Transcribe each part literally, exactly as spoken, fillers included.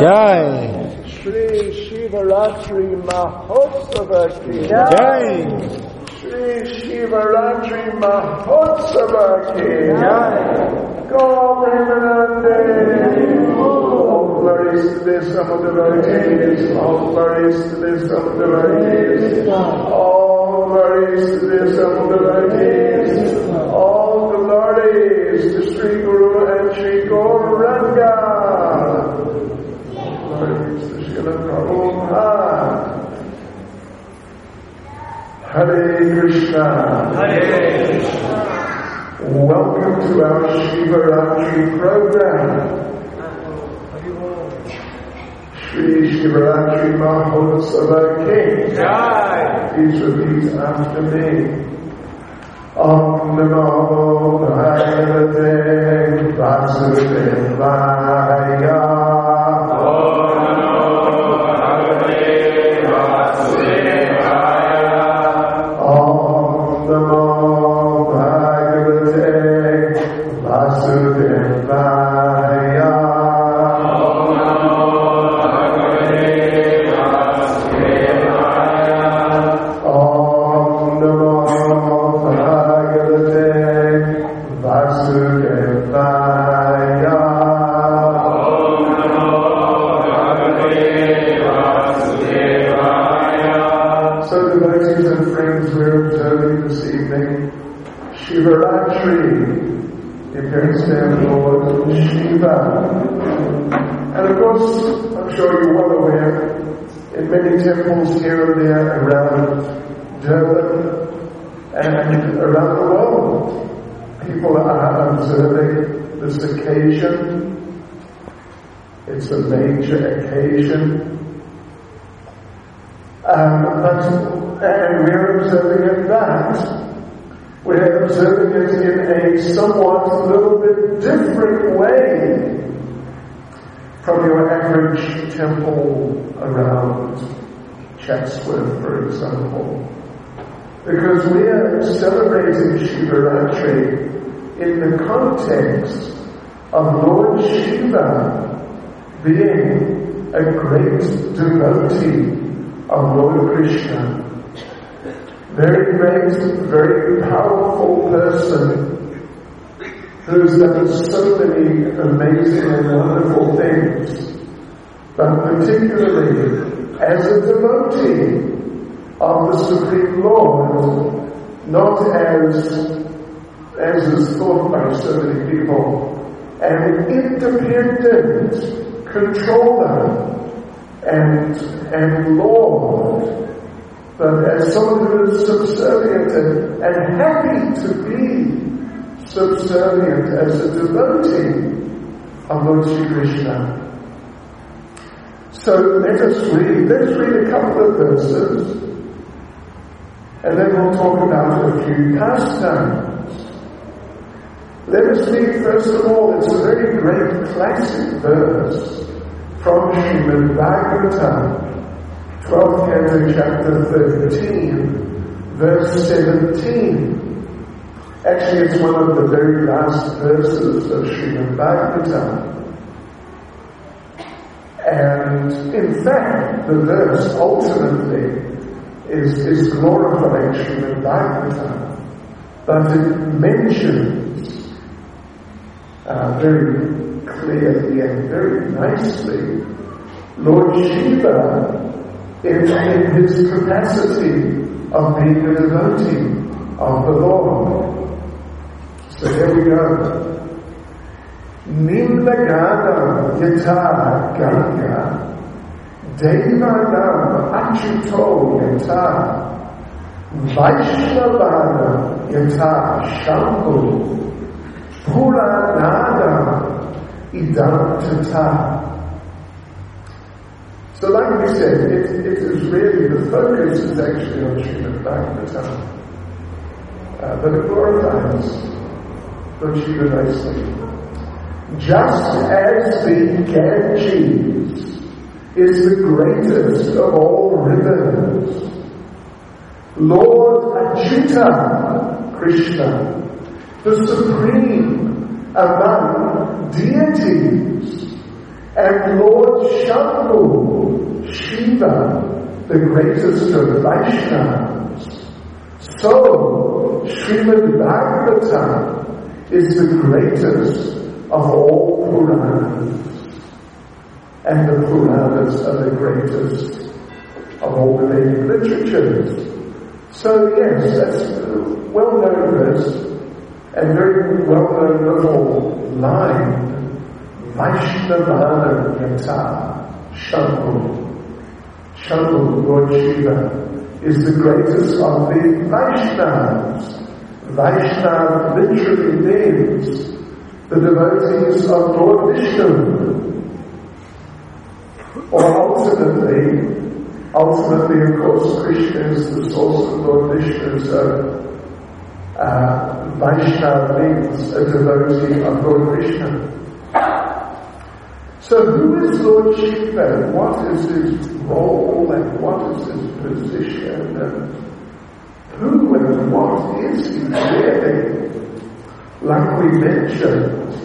Jai. Shri Shivaratri Mahotsava Ki Jai. Shri Shivaratri Mahotsava Ki Jai. Go Premanande. All glories to this of the devotees. All glories to this of the devotees. All glories to this of the devotees. All glories to Sri Guru and Sri Gauranga. Glories to Srila Prabhupada. Hare Krishna. Hare Krishna. Welcome to our Shivaratri program. Shri Shivaratri Mahotsava Ki Jai. Please repeat after me. Om Namo Bhagavate Vasudevaya. Om Namo Bhagavate Vasudevaya. Om Namo Bhagavate Vasudevaya. Shivaratri, the appearance of Lord Shiva. And of course, I'm sure you're well aware, in many temples here and there around Durban and around the world, people are observing this occasion. It's a major occasion. Um, but, and we're observing it that we're observing it in a somewhat little bit different way from your average temple around Chatsworth, for example. Because we are celebrating Shivaratri in the context of Lord Shiva being a great devotee of Lord Krishna. Very great, very powerful person who's done so many amazing and wonderful things, but particularly as a devotee of the Supreme Lord, not as, as is thought by so many people, an independent controller and, and Lord, but as someone who is subservient and, and happy to be subservient as a devotee of Lord Sri Krishna. So let us read, let's read a couple of verses, and then we'll talk about a few pastimes. Let us read first of all, it's a very great classic verse from Srimad Bhagavatam, twelfth canto, chapter thirteen, verse seventeen. Actually, it's one of the very last verses of Srimad Bhagavatam. And in fact, the verse ultimately is, is glorifying Srimad Bhagavatam, but it mentions uh, very clearly and very nicely Lord Shiva in, in his capacity of being a devotee of the Lord. So here we go. Nimlagana yata ganga devanam achuto yata vaishnavana yata shambhu puranada idam tata. So like we said, it, it is really, the focus is actually on Srimad Bhagavatam. Uh, but it glorifies Lord Shiva nicely. Just as the Ganges is the greatest of all rivers, Lord Achyuta Krishna, the supreme among deities, and Lord Shambhu, Shiva, the greatest of Vaishnavas. So, Srimad Bhagavatam is the greatest of all Puranas, and the Puranas are the greatest of all the Vedic literatures. So yes, that's a well-known verse, and very well-known little line, Vaishnavana Yata Shambhu. Shambhu, Lord Shiva, is the greatest of the Vaishnavas. Vaishnav literally means the devotees of Lord Vishnu. Or ultimately, ultimately of course Krishna is the source of Lord Vishnu, so uh, Vaishnav means a devotee of Lord Krishna. So who is Lord Shiva? What is his role and what is his position and who and what is he really? Like we mentioned,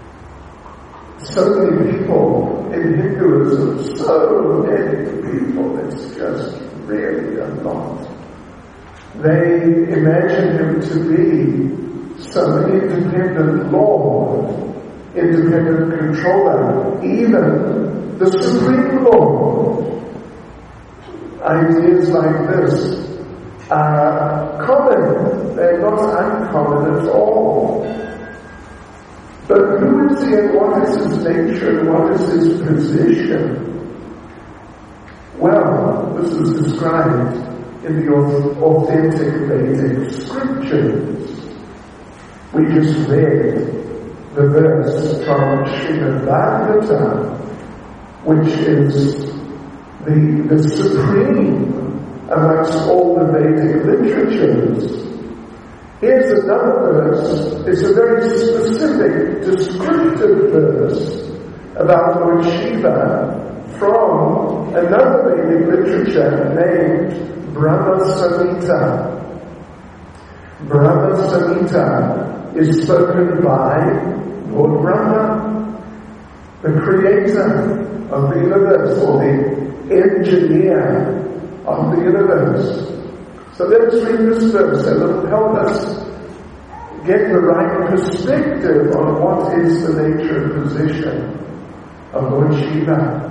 so many people in Hinduism, so many people, it's just really a lot. They imagine him to be some independent lord, independent controller, even the Supreme Lord. Ideas like this are common, they're not uncommon at all. But who is he and what is his nature and what is his position? Well, this is described in the authentic Vedic scriptures. We just read the verse from Srimad Bhagavatam, which is the, the supreme amongst all the Vedic literatures. Here's another verse. It's a very specific, descriptive verse about Lord Shiva from another Vedic literature named Brahma Samhita. Brahma Samhita is spoken by Lord Brahma, the creator of the universe, or the engineer of the universe. So let's read this verse and it'll help us get the right perspective on what is the nature and position of Lord Shiva.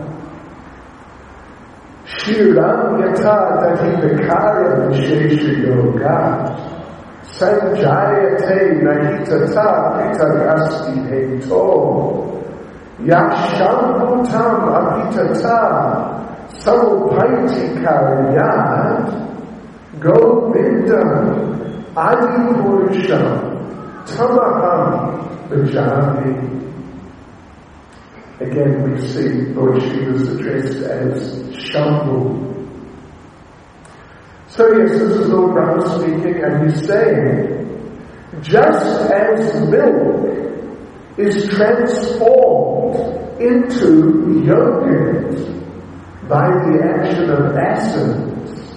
Shiram yata dahi vikara vishesha yoga sanjayate nahitata pitagasti heto yashambhutam apitata samupaiti karyat Govindam Adi Purusham Tamaham Bhajami. Again we see Lord Shiva is addressed as Shambhu. So yes, this is Lord Brahma speaking, and he's saying, just as milk is transformed into yogurt by the action of acids,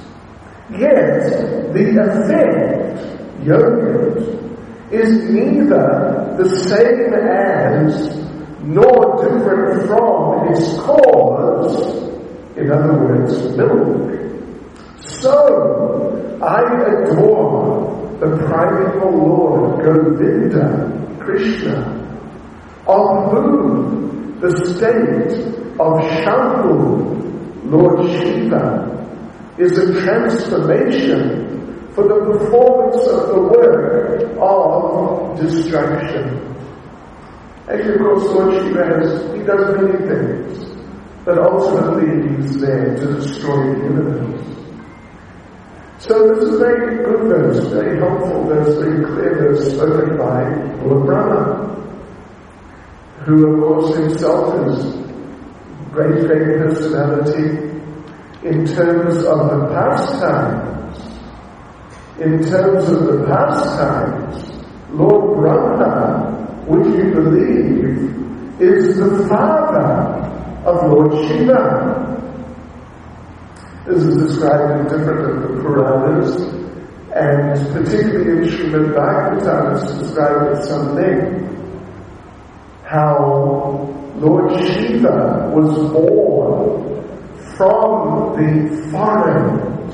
yet the effect, yogurt, is neither the same as nor different from its cause, in other words, milk. So, I adore the primeval Lord Govinda, Krishna, of whom the state of Shambhu, Lord Shiva, is a transformation for the performance of the work of destruction. Actually, of course, Lord Shiva has, he does many things, but ultimately he's there to destroy the universe. So this is a very good verse, very helpful verse, very clear verse spoken by Lord Brahma, who of course himself is great, great personality in terms of the pastimes. In terms of the pastimes, Lord Brahma, would you believe, is the father of Lord Shiva. This is described in different of the Puranas, and particularly in Srimad Bhagavatam it's described at some length how Lord Shiva was born from the forehead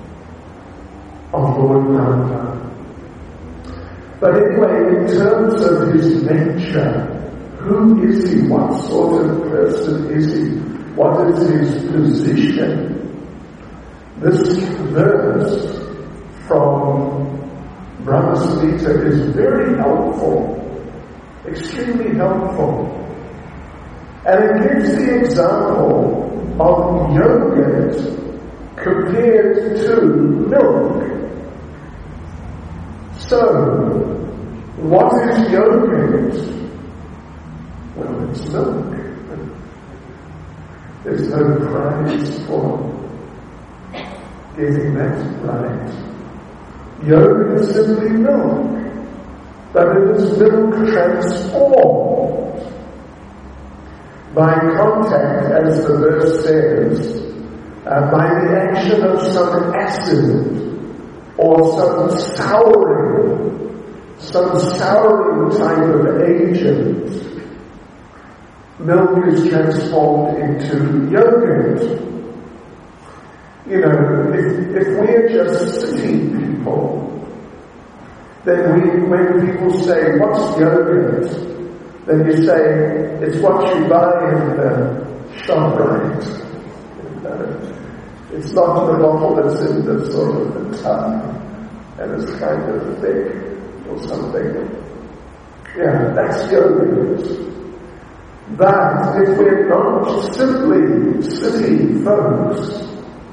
of Lord Brahma. But anyway, in terms of his nature, who is he? What sort of person is he? What is his position? This verse from Brahma Samhita is very helpful, extremely helpful. And it gives the example of yogurt compared to milk. So, what is yogurt? Well, it's milk. There's no prize for getting that right. Yogurt is simply milk, but it is milk transformed by contact, as the verse says, uh, by the action of some acid or some souring, some souring type of agent. Milk is transformed into yogurt. You know, if, if we're just city people, then we, when people say, what's yogurt? Then you say, it's what you buy in the shop, right? It's not the bottle that's in the sort of the tub, and it's kind of thick or something. Yeah, that's yogurt. But if we're not simply city folks,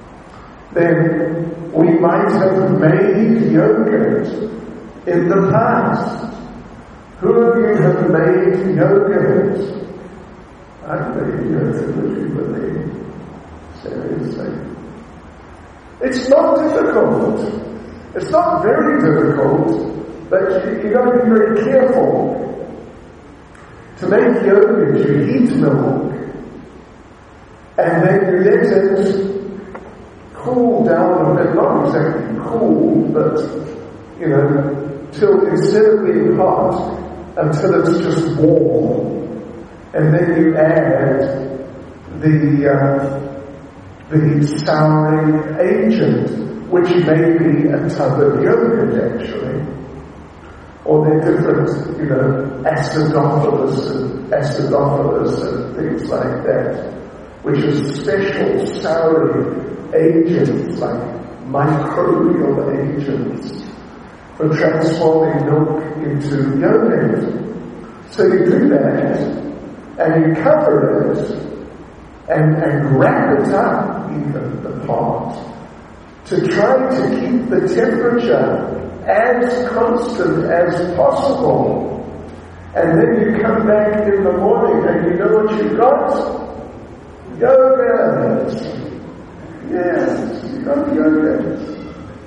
then we might have made yogurt in the past. Who of you have made yogurt? I've made yogurt, would you believe? Seriously. It's not difficult. It's not very difficult, but you, you've got to be very careful. To make yogurt, you heat milk, and then you let it cool down a bit, not exactly cool, but, you know, till instead of being hot, until it's just warm. And then you add the, uh, the souring agent, which may be a tub of yogurt, actually. Or they're different, you know, acidophilus and acidophilus and things like that, which is special souring agents, like microbial agents, for transforming milk into yogurt. So you do that, and you cover it, and, and wrap it up, even the pot, to try to keep the temperature as constant as possible. And then you come back in the morning and you know what you've got? Yogurt. Yes, you got yogurt.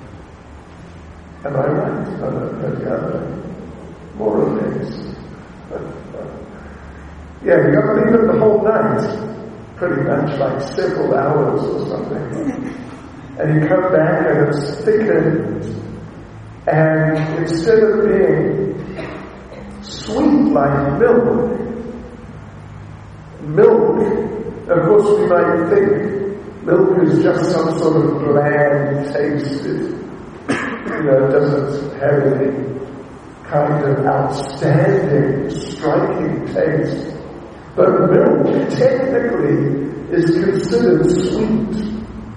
Am I right? I don't know the other. More or less. Yeah, you got to leave it the whole night. Pretty much like several hours or something. And you come back and it's thickened. And instead of being sweet like milk, milk, of course we might think milk is just some sort of bland taste. It, you know, it doesn't have any kind of outstanding, striking taste. But milk technically is considered sweet.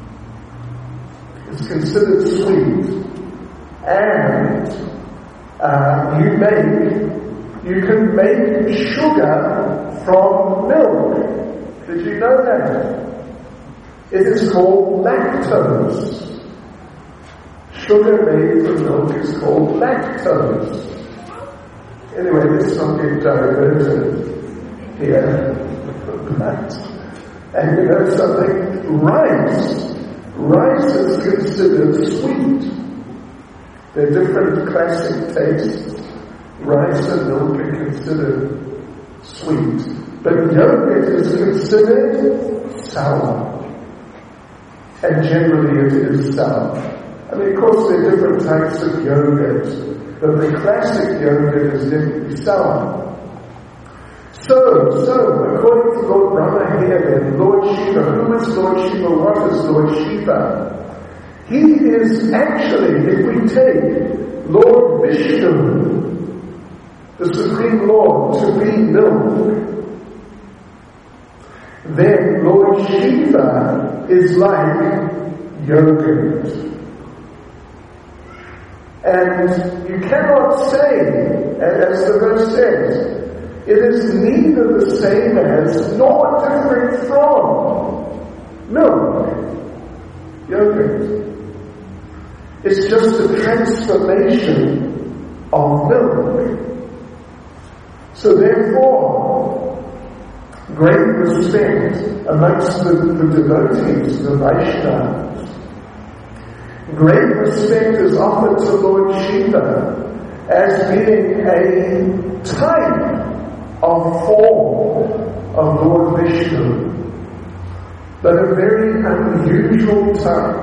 It's considered sweet. And uh, you make, you can make sugar from milk. Did you know that? It is called lactose. Sugar made from milk is called lactose. Anyway, let's not get diverted here. And you know something? Rice. Rice is considered sweet. There are different classic tastes. Rice and milk are considered sweet. But yogurt is considered sour. And generally it is sour. I mean, of course there are different types of yogurt, but the classic yogurt is definitely sour. So, so, according to Lord Brahma here then, Lord Shiva, who is Lord Shiva, what is Lord Shiva? He is actually, if we take Lord Vishnu, the Supreme Lord, to be milk, then Lord Shiva is like yogurt. And you cannot say, as the verse says, it is neither the same as nor different from milk, yogurt. It's just a transformation of milk. So therefore, great respect amongst the, the devotees, the Vaishnavas. Great respect is offered to Lord Shiva as being a type of form of Lord Vishnu, but a very unusual type.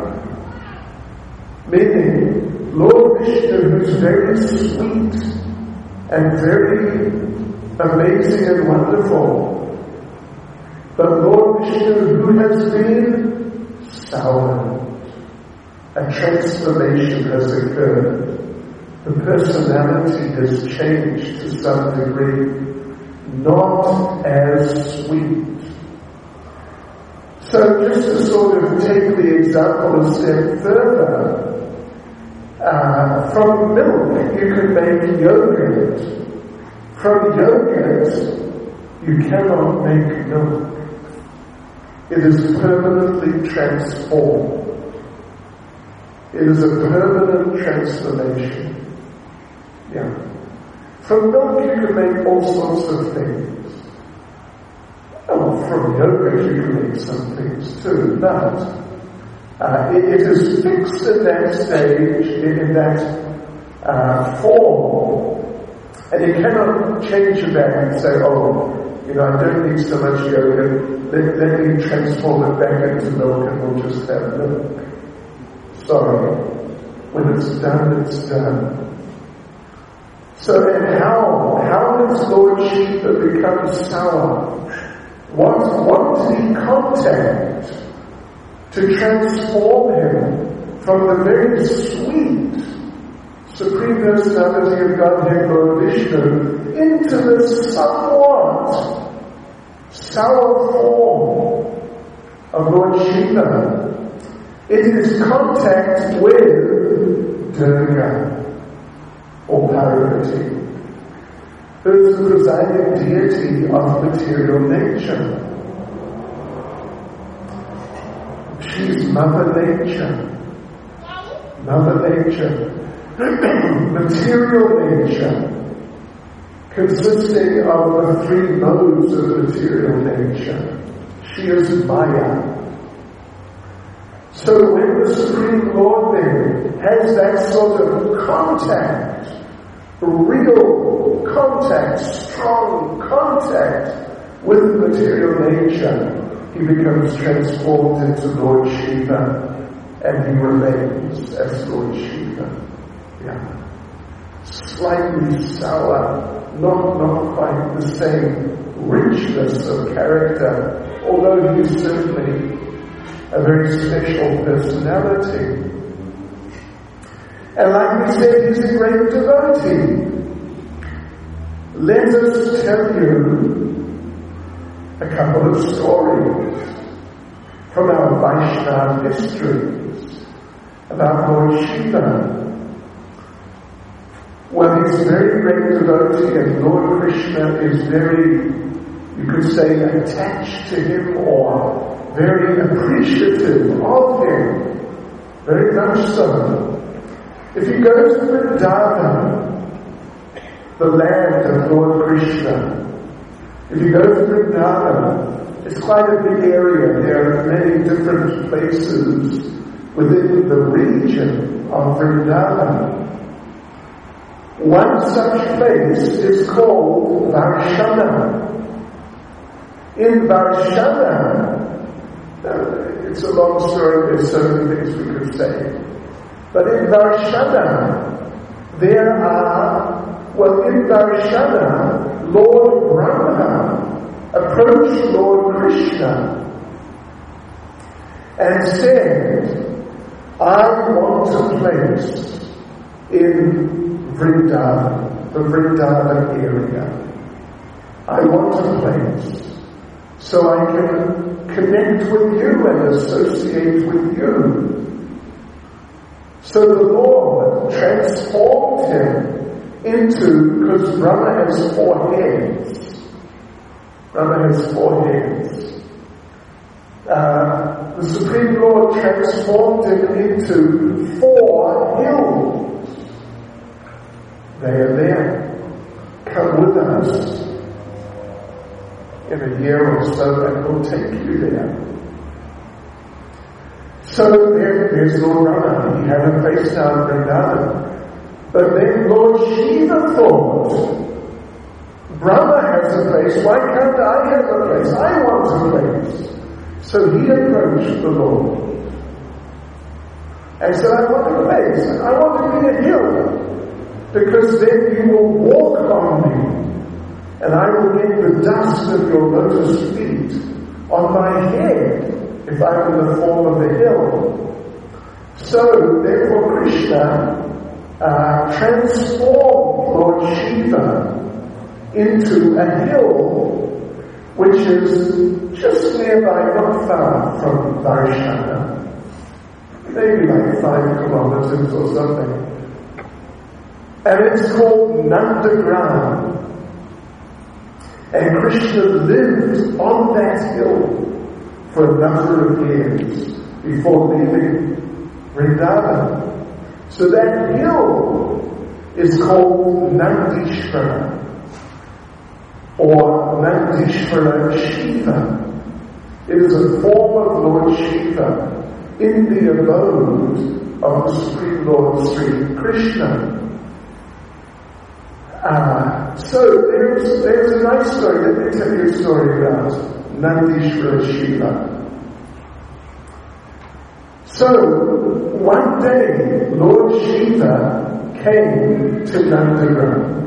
Meaning, Lord Vishnu is very sweet and very amazing and wonderful, but Lord Vishnu who has been soured, a transformation has occurred. The personality has changed to some degree, not as sweet. So just to sort of take the example a step further, uh, from milk you can make yogurt. From yogurt you cannot make milk. It is permanently transformed. It is a permanent transformation. Yeah. From milk you can make all sorts of things. Oh, from yogurt you can make some things too, but uh, it, it is fixed at that stage, in, in that uh, form, and you cannot change it back and say, oh, you know, I don't need so much yogurt, let, let me transform it back into milk and we'll just have milk. Sorry, when it's done, it's done. So then how, how does Lord Shiva become sour? What, what did he contact to transform him from the very sweet Supreme Personality of Godhead, Lord Vishnu, into the somewhat sour form of Lord Shiva? It is contact with Durga, or Parvati, who is the presiding deity of material nature. She's Mother Nature. Mother Nature. Material nature, consisting of the three modes of material nature. She is Maya. So when the Supreme Lord then has that sort of contact, real contact, strong contact with material nature, he becomes transformed into Lord Shiva, and he remains as Lord Shiva. Yeah. Slightly sour, not, not quite the same richness of character, although he is certainly a very special personality. And like we said, he's a great devotee. Let us tell you a couple of stories from our Vaishnava histories about Lord Shiva. Well, he's a very great devotee, and Lord Krishna is very, you could say, attached to him, or very appreciative of him, very much so. If you go to Vrindavan, the land of Lord Krishna, if you go to Vrindavan, it's quite a big area. There are many different places within the region of Vrindavan. One such place is called Varshana. In Varshana, uh, it's a long story, there's so many things we could say. But in Varshana, there are, well, in Varshana, Lord Brahma approached Lord Krishna and said, I want a place in Vrindavan, the Vrindavan area. I want a place so I can connect with you and associate with you. So the Lord transformed him into, because Brahma has four heads. Brahma has four heads. Uh, the Supreme Lord transformed him into four hills. They are there. Come with us. In a year or so, and we'll take you there. So there, there's Lord Rama. He had a place down in Vrindavan. But then Lord Shiva thought, Brahma has a place, why can't I have a place? I want a place. So he approached the Lord and said, I want a place. I want to be a hill, because then you will walk on me, and I will get the dust of your lotus feet on my head if I'm in the form of a hill. So, therefore, Krishna uh, transformed Lord Shiva into a hill which is just nearby, not far from Varshana, maybe like five kilometers or something. And it's called Nandagram. And Krishna lived on that hill for a number of years before leaving Vrindavan. So that hill is called Nandishvara, or Nandishvara Shiva. It is a form of Lord Shiva in the abode of the Supreme Lord Sri Krishna. Uh, so there's, there's a nice story. Let me tell you a story about Nandishvara Shiva. So one day Lord Shiva came to Nandagram.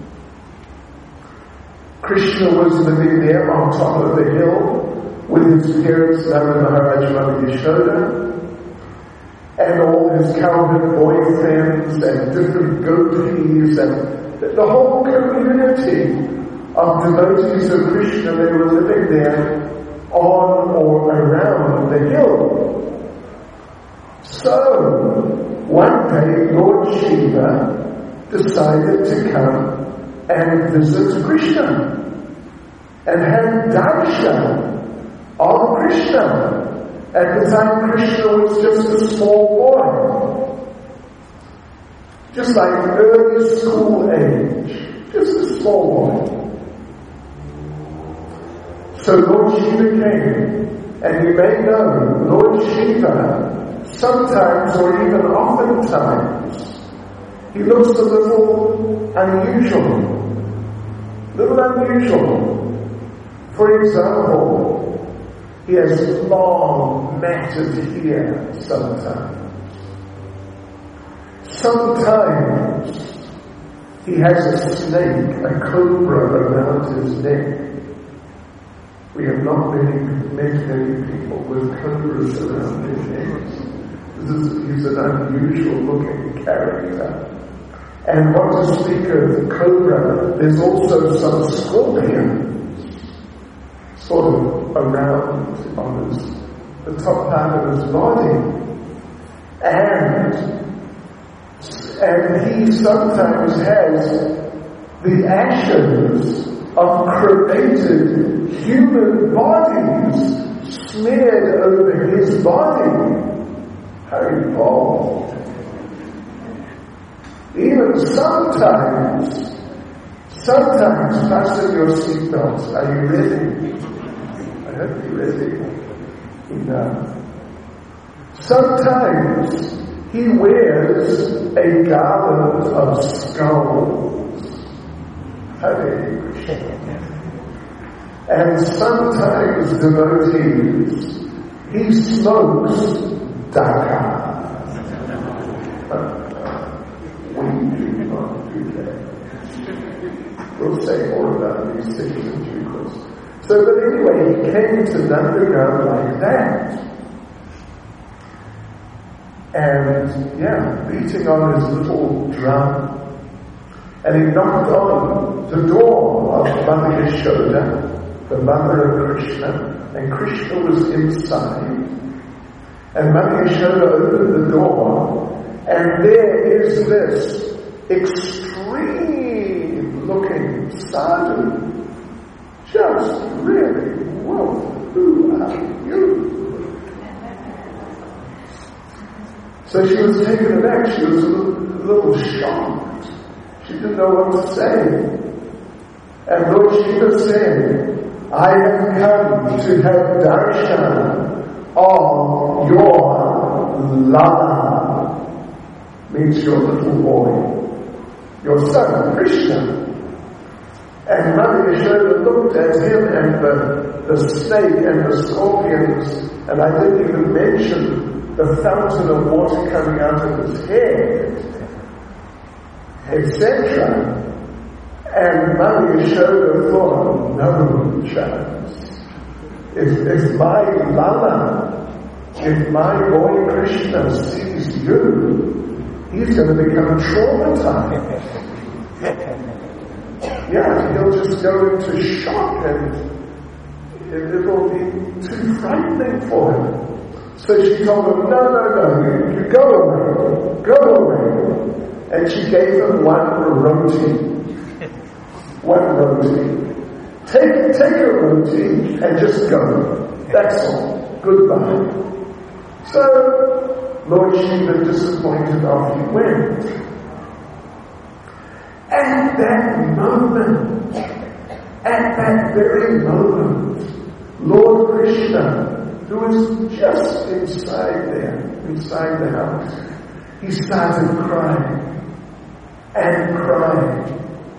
Krishna was living there on top of the hill with his parents, Nanda Maharaj, Mother Yashoda, and all his cowherd boyfriends and different gopis and the whole community of devotees of Krishna. They were living there on or around the hill. So, one day Lord Shiva decided to come and visit Krishna and have darshan of Krishna. At the time, Krishna was just a small boy, just like early school age, just a small boy. So Lord Shiva came, and you may know, Lord Shiva, sometimes or even oftentimes, he looks a little unusual, little unusual. For example, he has long, matted hair sometimes. Sometimes he has a snake, a cobra around his neck. We have not many, met many people with cobras around their necks. This is, he's an unusual looking character. And what to speak of cobra, there's also some scorpions sort of around on his, the top part of his body. And, and he sometimes has the ashes of cremated human bodies smeared over his body. How involved. Even sometimes, sometimes, fasten your seatbelts. Are you ready? I hope you're ready. Enough. Sometimes he wears a garland of skulls. Hare Krishna. And sometimes, devotees, he smokes daka. We do not do that. We'll say more about these things in due course. So, but anyway, he came to Nandagram like that. And, yeah, beating on his little drum. And he knocked on the door of Mother Yashoda, the mother of Krishna, and Krishna was inside. And Mother Yashoda opened the door, and there is this extreme looking sadhu. Just really, well, who are you? So she was taken aback, she was a little, a little shocked. She didn't know what to say. And Lord Shiva said, I have come to have darshan of your Lala, means your little boy, your son Krishna. And Mother Yashoda looked at him and the, the snake and the scorpions, and I didn't even mention the fountain of water coming out of his head, et cetera. And Mother Yashoda thought, no chance. If, if my Lala, if my boy Krishna sees you, he's going to become traumatized. Yeah, he'll just go into shock and it will be too frightening for him. So she told him, no, no, no, you, you go away, go away. And she gave him one roti. One roti. Take, take a roti and just go. That's all. Goodbye. So, Lord Shiva, disappointed, off he went. At that moment, at that very moment, Lord Krishna, who was just inside there, inside the house, he started crying, and crying,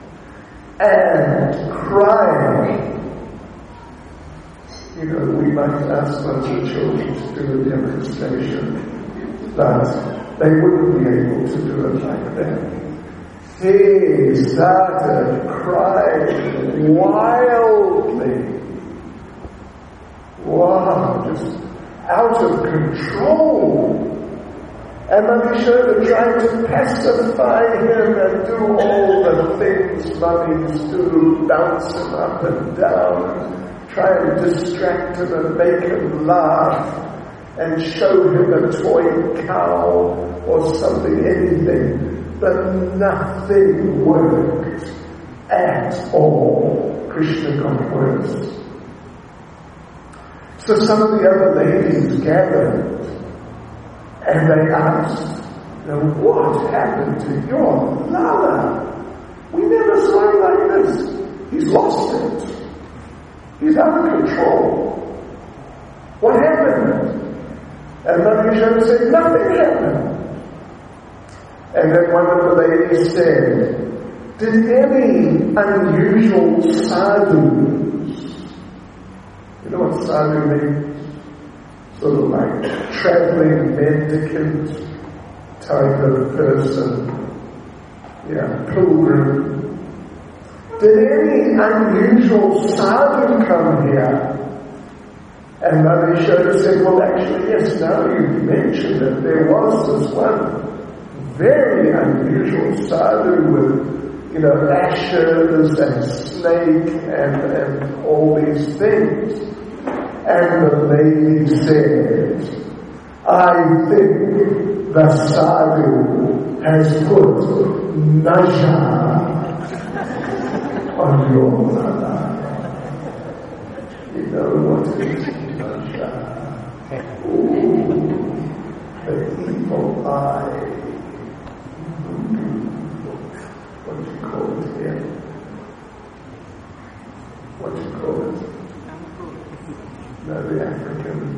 and crying. You know, we might ask lots of children to do a demonstration, but they wouldn't be able to do it like that. He started crying wildly. Wow, just out of control. And Mother Yashoda tried to pacify him and do all the things mummies do, bounce him up and down, try to distract him and make him laugh, and show him a toy cow or something, anything. But nothing worked at all. Krishna got worse. So some of the other ladies gathered and they asked, now what happened to your Lala? We never saw him like this. He's lost it. He's out of control. What happened? And Mother Yashoda said, nothing happened. And then one of the ladies said, did any unusual sadhus, you know what sadhu means? Sort of like traveling mendicant type of person, yeah, pilgrim. Did any unusual sadhu come here? And Mother Yashoda said, well actually yes, now you mentioned it, there was this one very unusual sadhu with, you know, ashes and snake and, and all these things. And the lady said, I think the sadhu has put naja on your Lala. You know what is naja? Ooh, the evil eye. What do you call it here? What do you call it? No, the African.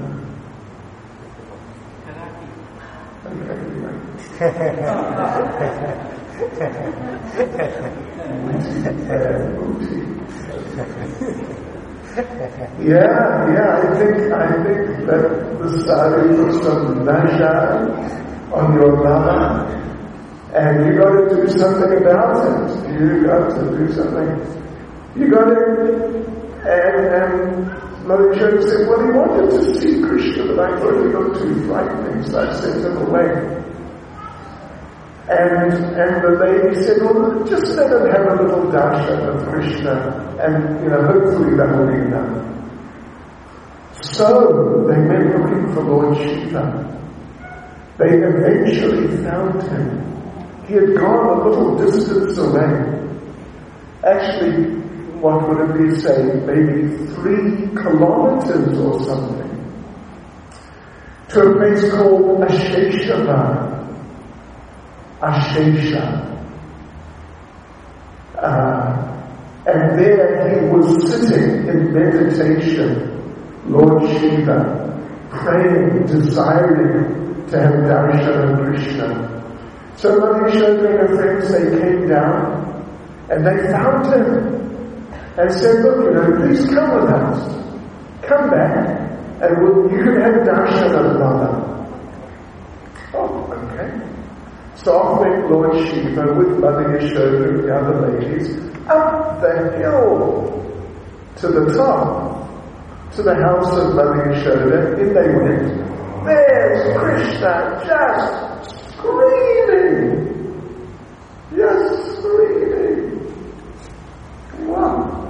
Yeah, yeah, I think I think that the sadhu puts some naja on your Lala. And you got to do something about it. You got to do something. You got to And, and Mother Yashoda said, well, he wanted to see Krishna, but I thought he got too frightening, so I sent him away. And, and the lady said, well, just let him have a little darshan of Krishna, and, you know, hopefully that will be enough. So, they went looking for Lord Shiva. They eventually found him. He had gone a little distance away. Actually, what would it be, say, maybe three kilometers or something, to a place called Asheshava. Ashesha. Uh, and there he was sitting in meditation, Lord Shiva, praying, desiring to have darshan of Krishna. So Mother Yashoda and her friends, they came down and they found him and said, look, you know, please come with us. Come back and we'll, you can have darshan of Radha. Oh, okay. So off went Lord Shiva with Mother Yashoda and the other ladies up the hill to the top, to the house of Mother Yashoda. In they went. There's Krishna just screaming. Just screaming. Wow.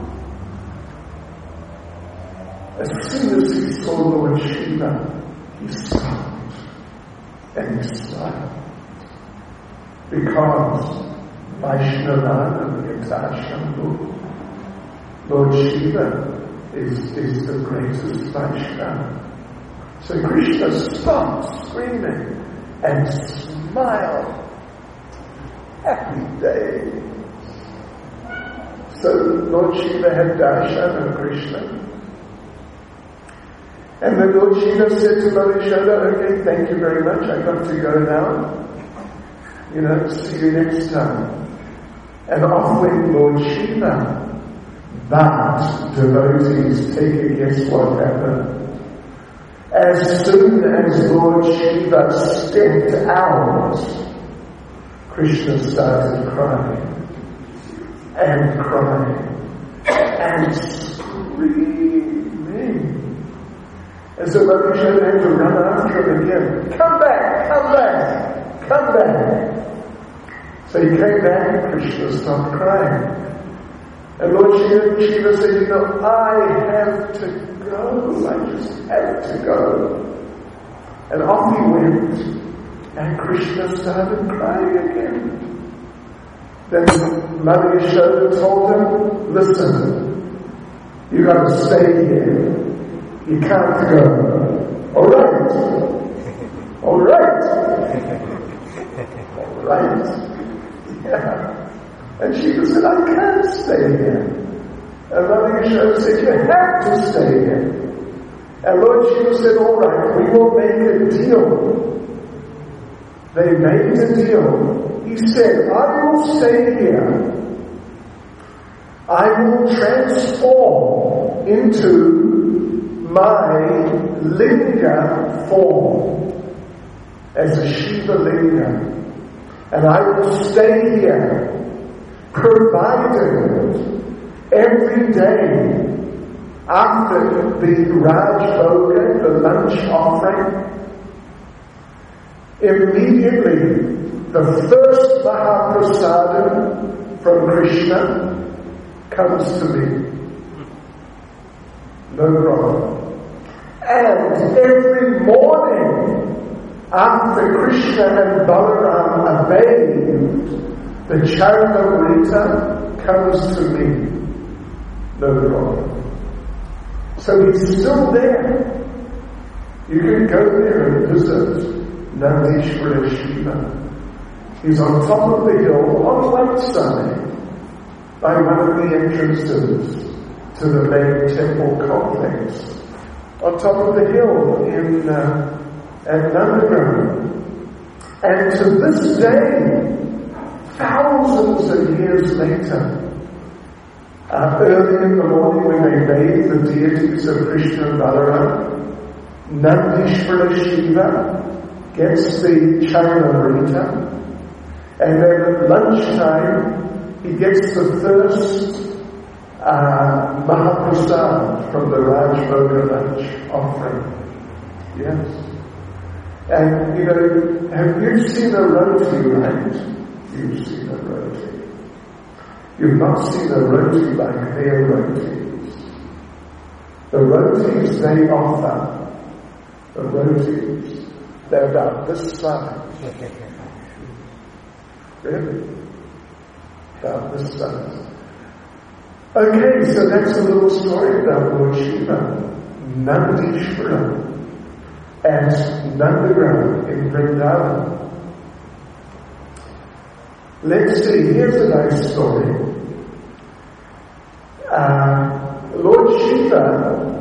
As soon as he saw Lord Shiva, he stopped and he smiled. Because Vaishnava Yatashambhu, Lord Shiva is, is the greatest Vaishnava. So Krishna stopped screaming and smiled. Happy day. So Lord Shiva had darshan of Krishna. And then Lord Shiva said to Mother Yashoda, okay, thank you very much, I've got to go now. You know, see you next time. And off went Lord Shiva. But devotees, take a guess what happened. As soon as Lord Shiva stepped out, Krishna started crying and crying and screaming. And so Mother Yashoda had to run after him again. Come back, come back, come back. So he came back and Krishna stopped crying. And Lord Shiva, Shiva said, you know, I have to go. I just have to go. And off he went. And Krishna started crying again. Then Mother Yashoda told him, listen, you got to stay here. You can't go. All right. All right. All right. Yeah. And Shiva said, I can't stay here. And Mother Yashoda said, you have to stay here. And Lord Shiva said, all right, we will make a deal. They made a deal. He said, I will stay here. I will transform into my linga form as a Shiva linga. And I will stay here, provided every day after the Raj Bhoga, the lunch offering, immediately the first Mahaprasadam from Krishna comes to me. No problem. And every morning after Krishna and Balaram are bathed, the Charnamrita comes to me. No problem. So he's still there. You can go there and visit Nandishvara Shiva. He's on top of the hill on one side by one of the entrances to the main temple complex. On top of the hill in uh, at Nandagram. And to this day, thousands of years later, uh, early in the morning when they bathe the deities of Krishna and Balaram, Nandishvara Shiva gets the Charnamrita, and then at lunchtime he gets the first uh, Mahaprasad from the Raj Bhoga lunch offering. Yes. And, you know, have you seen a roti, right? You've seen a roti. You've not seen a roti like their rotis. The rotis they offer, the rotis, they're about this size. Really? About this size. Okay, so that's a little story about Lord Shiva, Nandishvara, and Nandagram in Vrindavan. Let's see, here's a nice story. Uh, Lord Shiva,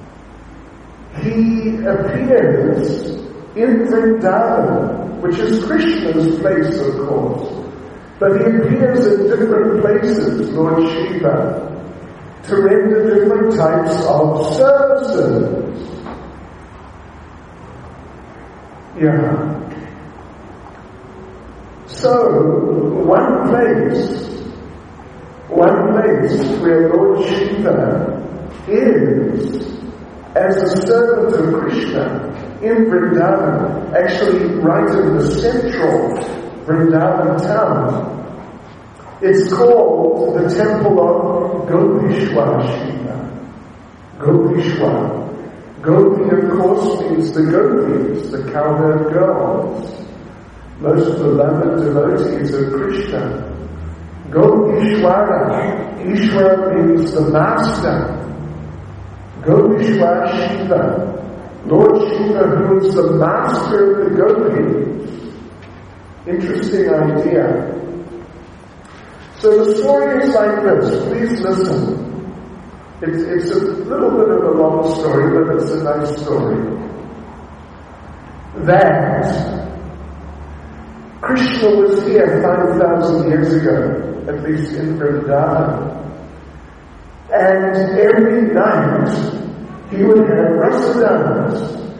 he appears in Vrindavan, which is Krishna's place, of course. But he appears in different places, Lord Shiva, to render different types of services. Yeah. So, one place, one place where Lord Shiva is as a servant of Krishna in Vrindavan, actually right in the central Vrindavan town. It's called the Temple of Gopishwar Shiva. Gopishwar. Gopi, of course, means the gopis, the cowherd girls. Most beloved devotees of Krishna. Gopishwara. Ishwara means the master. Gopishwar Shiva. Lord Shiva, who is the master of the gopis. Interesting idea. So the story is like this. Please listen. It's, it's a little bit of a long story, but it's a nice story. That Krishna was here five thousand years ago, at least in Vrindavan. And every night he would have rasadans.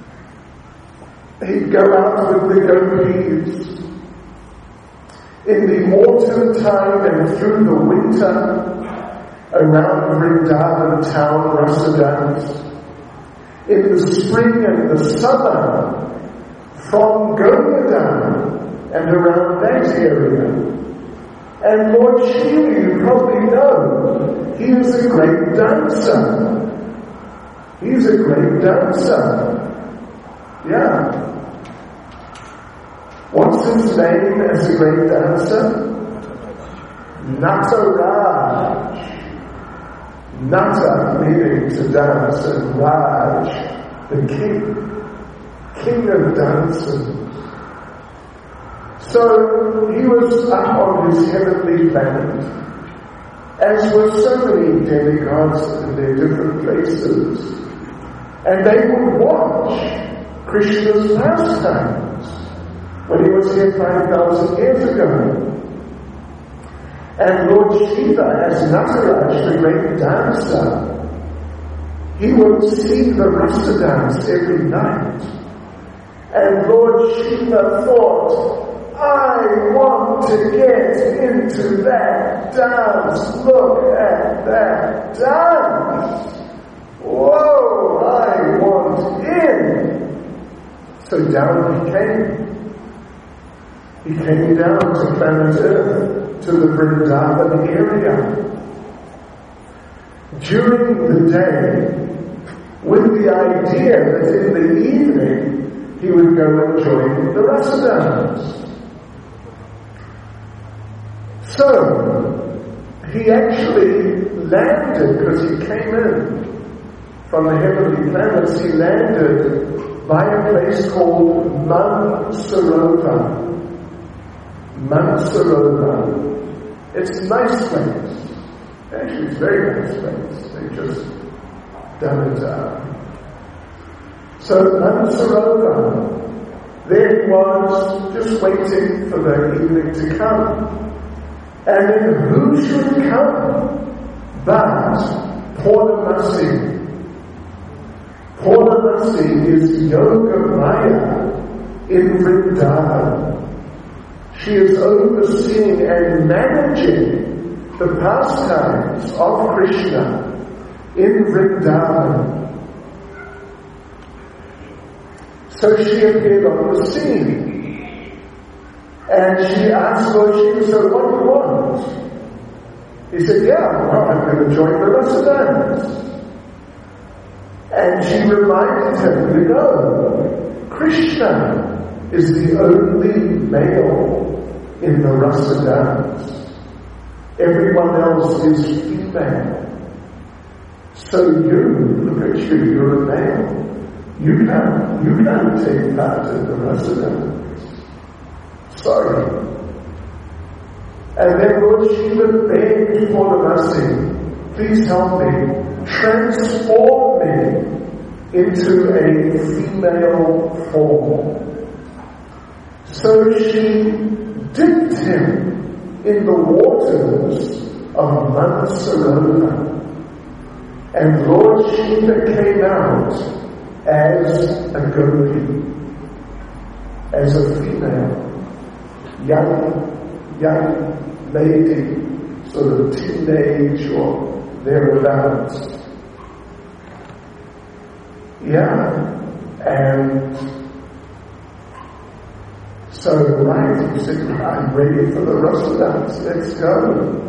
He'd go out with the gopis. In the autumn time and through the winter, around Vrindavan town, rasadans. In the spring and the summer, from Govardhan and around that area. And Lord Shiva, you probably know, he is a great dancer. He's a great dancer. Yeah. What's his name as a great dancer? Nataraj. Nata meaning to dance, and Raj, the king, king of dancers. So he was up on his heavenly planet, as were so many demigods in their different places, and they would watch Krishna's pastimes when he was here five thousand years ago. And Lord Shiva, as Nataraj, the great dancer, he would see the rasa dance every night. And Lord Shiva thought, I want to get into that dance. Look at that dance. Whoa, I want in. So down he came. He came down to planet Earth, to the Vrindavan area. During the day, with the idea that in the evening he would go and join the rasadans. So, he actually landed, because he came in from the heavenly planets, he landed by a place called Mansarovar. Mansarovar. It's a nice place. Actually, it's a very nice place. They just done it out. So Mansarovar, there he was, just waiting for the evening to come. And then who should come but Purnamasi? Purnamasi is Yoga Maya in Vrindavan. She is overseeing and managing the pastimes of Krishna in Vrindavan. So she appeared on the scene. And she asked Lord Shiva, so what do you want? He said, yeah, well, I'm going to join the Rasadans. And she reminded him, you know, Krishna is the only male in the Rasadans. Everyone else is female. So you, look at you, you're a male. You can't, you can't take part in the Rasadans. Sorry. And then Lord Shiva begged for the mercy, please help me, transform me into a female form. So she dipped him in the waters of Mansarovar. And Lord Shiva came out as a gopi, as a female, young, young lady, sort of teenage or thereabouts. Yeah, and so right, he said, I'm ready for the Rasadans, let's go.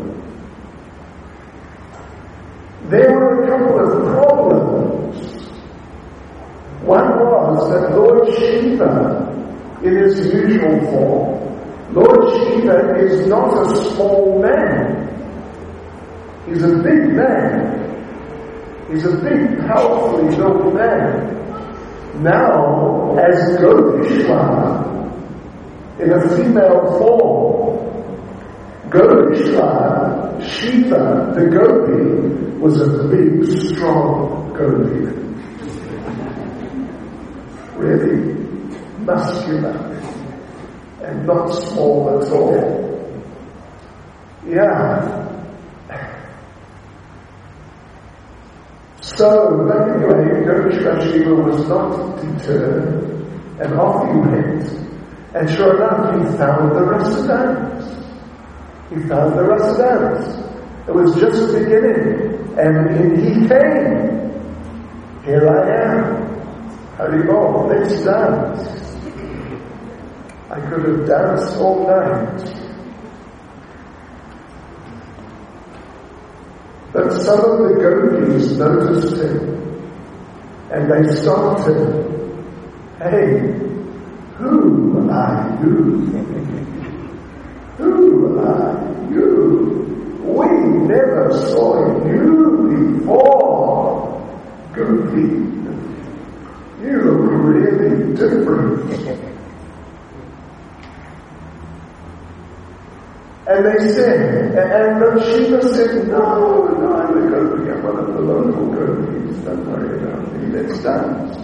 There were a couple of problems. One was that Lord Shiva, in his usual form, Lord Shiva is not a small man. He's a big man. He's a big, powerfully built man. Now, as Gopishwar, in a female form, Gopishwar, Shiva, the Gopi, was a big, strong Gopi. Really muscular and not small at all. Yeah. So, but anyway, Gopishwar Shiva was not deterred, and off he went. And sure enough, he found the Rasadans. He found the Rasadans. It was just beginning, and in he came. Here I am. Haribol, let's dance. I could have danced all night. But some of the gopis noticed him, and they stopped him. Hey, who are you? Who are you? We never saw you before, Gopi. You look really different. And they said, and Lord Shiva said, no, no, I'm a Gopi, I'm one of the local Gopis, don't worry about me, let's dance.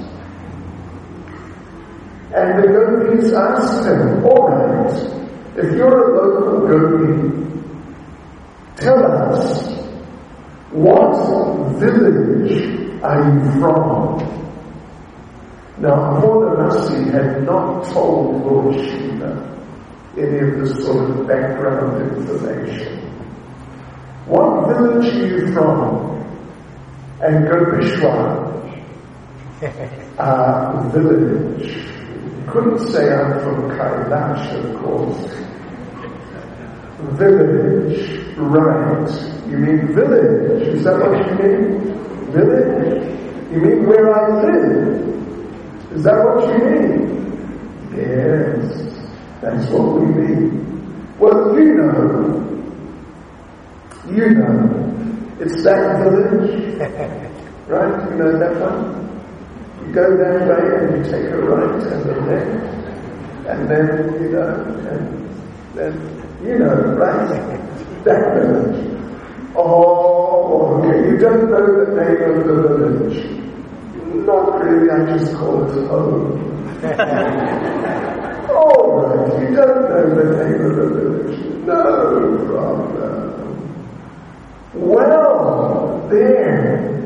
And the Gopis asked him, alright, if you're a local Gopi, tell us, what village are you from? Now, Purnamasi had not told Lord Shiva any of this sort of background information. What village are you from? And Gopishwar, uh, village. You couldn't say I'm from Kailash, of course. Village, right. You mean village. Is that what you mean? Village? You mean where I live? Is that what you mean? Yes. That's what we mean. Well, you know, you know, it's that village, right? You know that one? You go that way and you take a right and a left, and then, you know, and then, you know, right? That village. Oh, okay, you don't know the name of the village. Not really, I just call it home. All right, you don't know the name of the village. No problem. Well, then,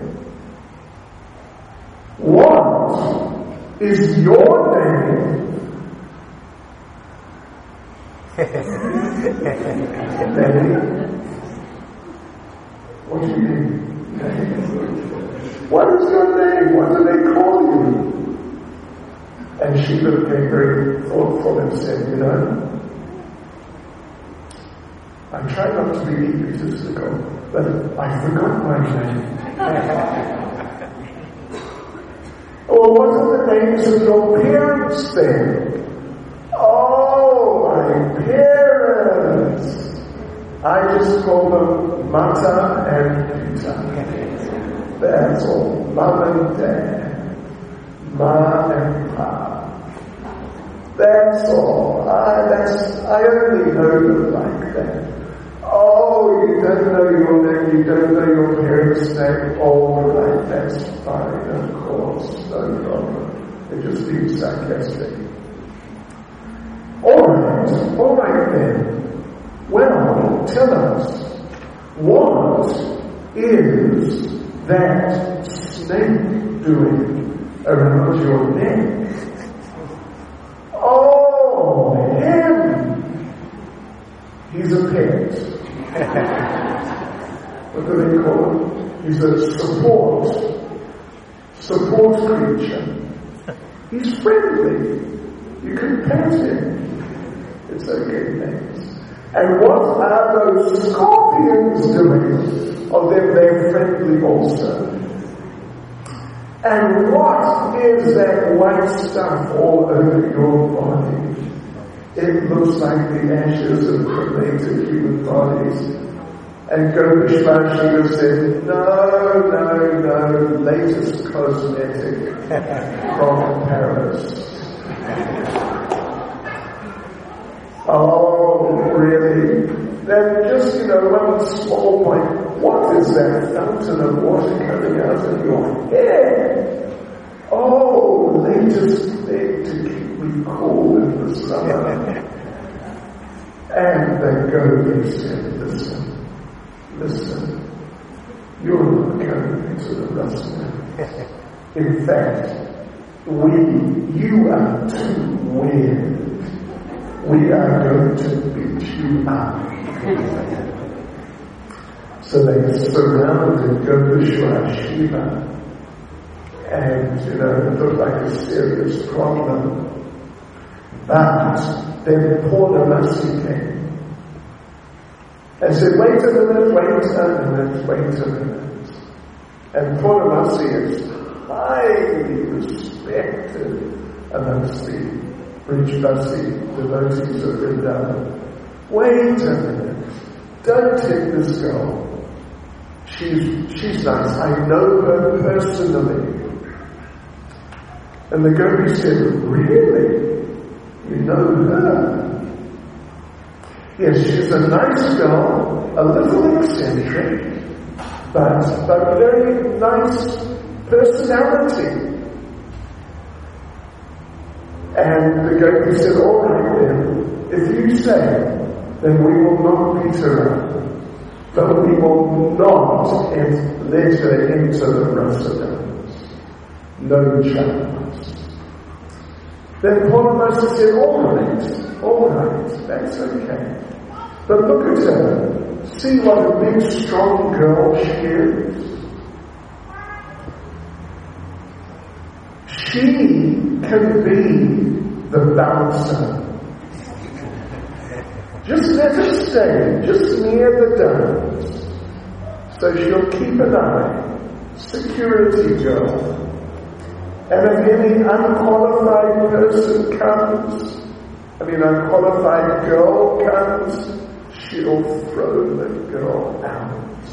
what is your name? What do you mean? What is your name? What do they call you? And Shiva became very thoughtful and said, you know, I try not to be egotistical, but I forgot my name. Well, what are the names of your parents then? Oh, my parents. I just call them Mata and Pita. That's all. Mom and Dad. Ma and Pa. That's all. I, that's, I only know them like that. Oh, you don't know your name, you don't know your parents' name. All right, that's fine, of course, no problem. They're just being sarcastic. All right, all right then. Well, tell us, what is that snake doing around your neck? Oh, him! He's a pet. What do they call him? He's a support, support creature. He's friendly. You can pet him. It's okay, thanks. And what are those scorpions doing? Oh, they're, they're friendly also. And what is that white stuff all over your body? It looks like the ashes of cremated human bodies. And Gopishwar Shiva said, no, no, no, latest cosmetic from Paris. Oh, really? Then just, you know, one small point. What is that fountain of water coming out of your head? Oh, latest thing to keep me cool in the summer. And the Gopi said, listen, listen, you're not going into the rasa. In fact, we, you are too weird. We are going to beat you up. So they surrounded Gopishwar Shiva. And, you know, it looked like a serious problem. But then Purnamasi came and said, wait a minute, wait a minute, wait a minute. And Purnamasi is highly respected amongst the Brijvasi devotees of Vrindavan. Wait a minute, don't hit this girl. She's, she's nice, I know her personally. And the Gopi said, really? You know her? Yes, she's a nice girl, a little eccentric, but, but very nice personality. And the Gopi said, all right then, if you say, then we will not beat her up, but we will not let her into the Rasadans. No chance. Then Purnamasi said, all right, all right, that's okay. But look at her. See what a big, strong girl she is. She can be the bouncer. Just let her stay, just near the dance. So she'll keep an eye. Security girl. And if any unqualified person comes, I mean unqualified girl comes, she'll throw the girl out.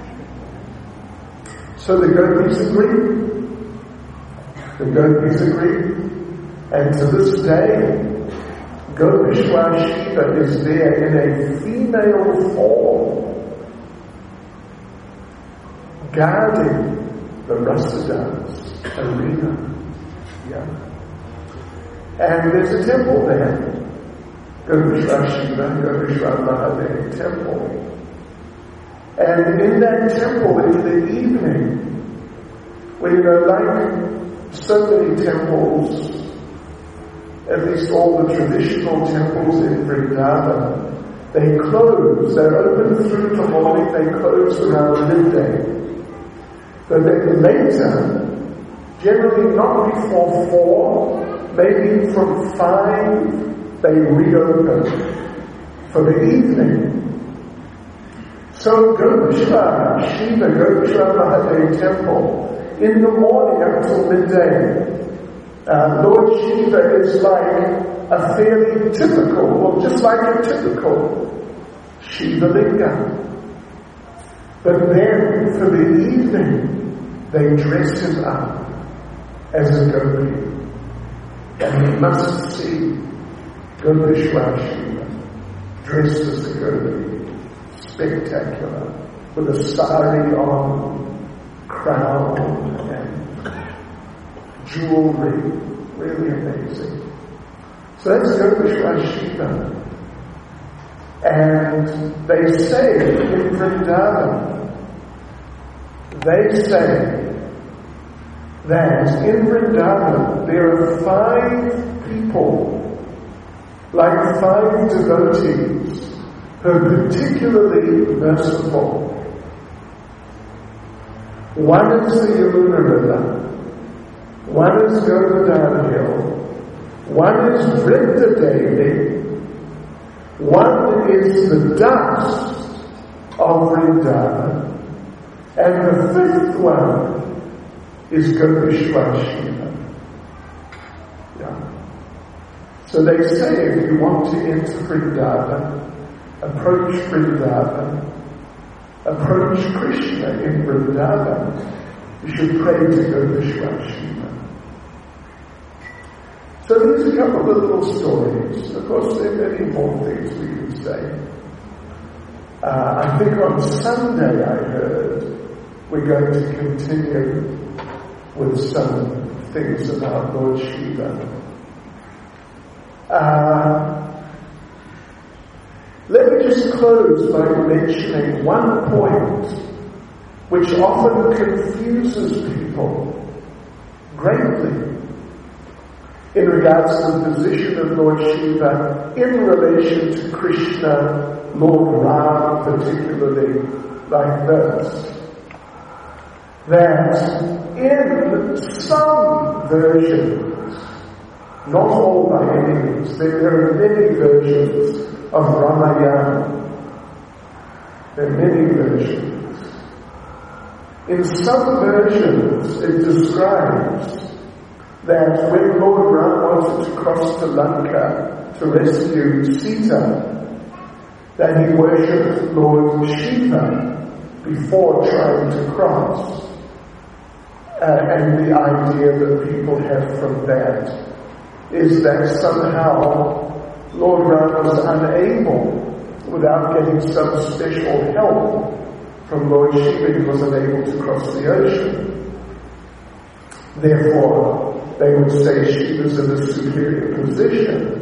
So the Gopis agree. The Gopis agree. And to this day, Gopishwar Shiva is there in a female form, guarding the Rasadans arena. Yeah. And there's a temple there. Gopishwar Shiva, Gopishwar Mahadev temple. And in that temple in the evening, when you know, like so many temples, at least all the traditional temples in Vrindavan, They close, they're open through the morning, they close around midday. But then later, generally not before four, maybe from five, they reopen for the evening. So Gopeshwara, Shiva, Gopeshwara Mahadev temple, in the morning up till midday, uh, Lord Shiva is like a fairly typical, well just like a typical Shiva Linga. But then for the evening, they dress him up as a gopi. And you must see Gopeshwara Shiva dressed as a gopi, spectacular, with a sari on, crown and jewelry, really amazing. So that's Gopeshwara Shiva. And they say in Vrindavan, they say that in Vrindavan there are five people, like five devotees, who are particularly merciful. One is the Yamuna River, one is Govardhan Hill, one is Vrinda Devi, one is the dust of Vrindavan, and the fifth one is Gopeshwara Shiva. Yeah. So they say if you want to enter Vrindavan, approach Vrindavan, approach Krishna in Vrindavan, you should pray to Gopeshwara Shiva. So there's a couple of little stories. Of course, there are many more things we can say. Uh, I think on Sunday I heard we're going to continue with some things about Lord Shiva. Uh, let me just close by mentioning one point which often confuses people greatly in regards to the position of Lord Shiva in relation to Krishna, Lord Ram particularly, like this. That in some versions, not all by any means, there are many versions of Ramayana. There are many versions. In some versions it describes that when Lord Ram wanted to cross to Lanka to rescue Sita, that he worshipped Lord Shiva before trying to cross. Uh, and the idea that people have from that is that somehow Lord Ram was unable, without getting some special help from Lord Shiva, he was unable to cross the ocean. Therefore, they would say she was in a superior position.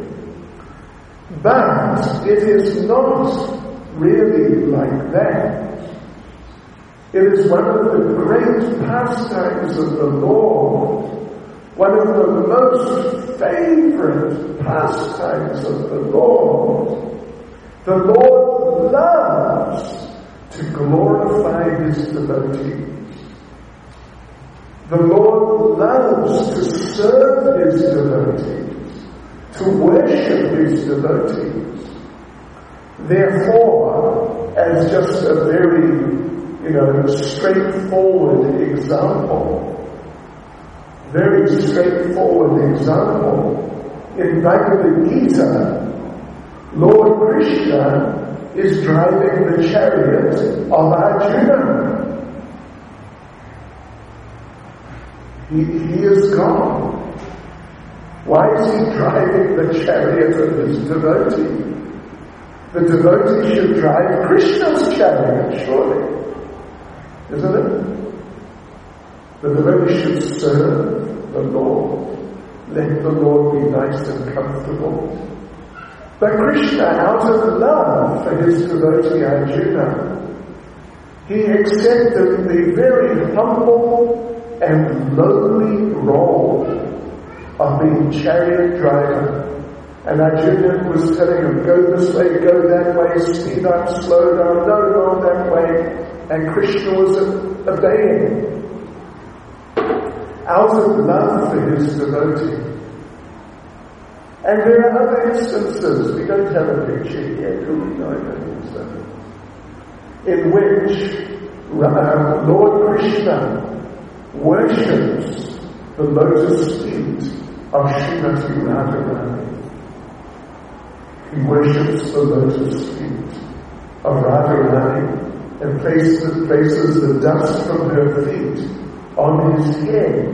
But it is not really like that. It is one of the great pastimes of the Lord, one of the most favorite pastimes of the Lord. The Lord loves to glorify His devotees. The Lord loves to serve His devotees, to worship His devotees. Therefore, as just a very, you know, straightforward example, very straightforward example, in Bhagavad Gita, Lord Krishna is driving the chariot of Arjuna. He, he is gone. Why is he driving the chariot of his devotee? The devotee should drive Krishna's chariot, surely. Isn't it? The devotee should serve the Lord. Let the Lord be nice and comfortable. But Krishna, out of love for his devotee Arjuna, he accepted the very humble and lowly role of being chariot driver And Arjuna was telling him, go this way, go that way, speed up, slow down, no, no, that way. And Krishna was obeying out of love for his devotee. And there are other instances, we don't have a picture here, do we? No, I don't think so. In which uh, Lord Krishna worships the lotus feet of Srimati Radharani. He worships the lotus feet of Radharani and places, places the dust from her feet on his head.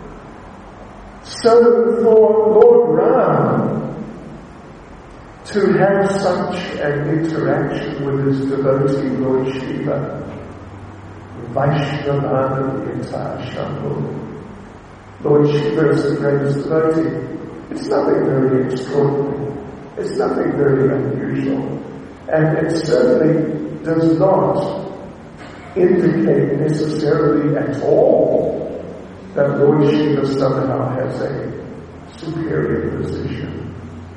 So for Lord Ram to have such an interaction with his devotee Lord Shiva, Vaishnavanam Yata Shambhu, Lord Shiva is the greatest devotee. It's nothing very extraordinary. It's nothing very unusual. And it certainly does not indicate necessarily at all that Lord Shiva somehow has a superior position.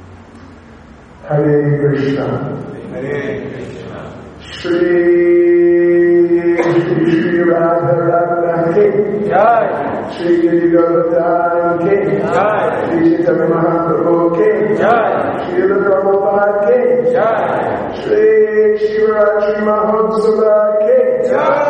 Hare Krishna. Hare Krishna. Shri Shri Radha Radha Ki Jai. Shri Giri Govardhan Ki Jai. Shri Chaitanya Mahaprabhu Ki Jai. Shri Prabhupada Ki Jai. Shri Shivaratri Mahotsava Ki Jai.